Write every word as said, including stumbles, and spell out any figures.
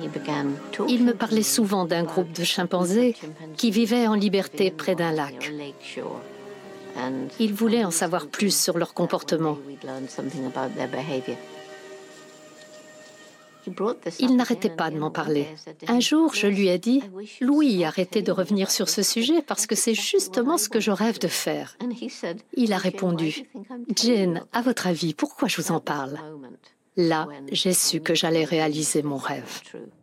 Il me parlait souvent d'un groupe de chimpanzés qui vivaient en liberté près d'un lac. Il voulait en savoir plus sur leur comportement. Il n'arrêtait pas de m'en parler. Un jour, je lui ai dit « Louis, arrêtez de revenir sur ce sujet parce que c'est justement ce que je rêve de faire. » Il a répondu « Jane, à votre avis, pourquoi je vous en parle ?» Là, j'ai su que j'allais réaliser mon rêve.